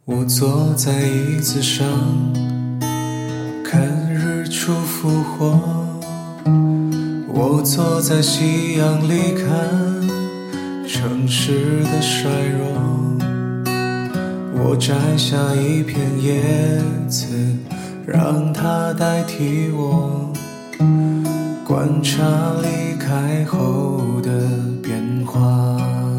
我坐在椅子上，看日出复活。我坐在夕阳里，看城市的衰弱。我摘下一片叶子，让它代替我，观察离开后的变化。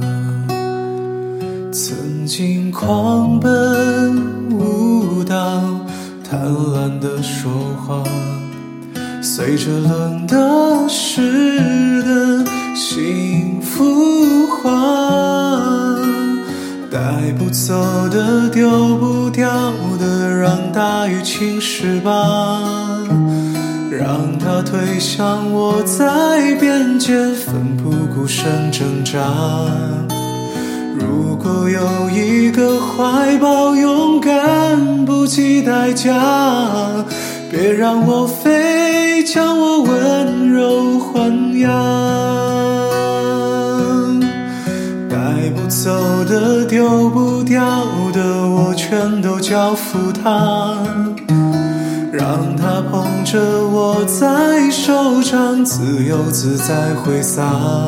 曾经狂奔舞蹈，贪婪地说话，随着冷的湿的幸福化，带不走的丢不掉的，让大雨侵蚀吧，让它推向我在边界奋不顾身挣扎。如果有一个怀抱勇敢不计代价，别让我飞，将我温柔豢养。带不走的丢不掉的，我全都交付他，让他捧着我在手掌，自由自在挥洒。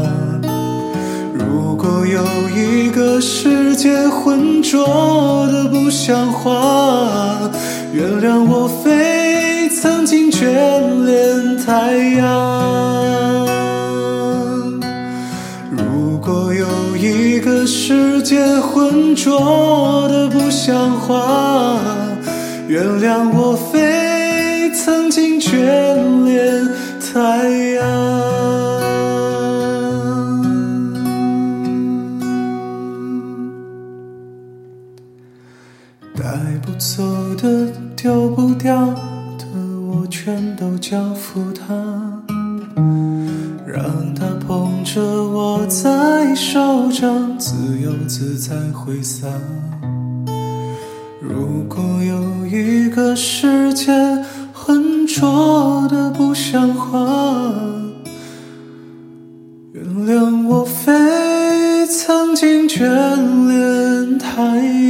如果有一个世界浑浊的不像话，原谅我非曾经眷恋太阳。如果有一个世界浑浊的不像话，原谅我非曾经眷恋太阳。带不走的丢不掉的，我全都交付他，让他捧着我在手掌，自由自在挥洒。如果有一个世界浑浊的不像话，原谅我非曾经眷恋太阳。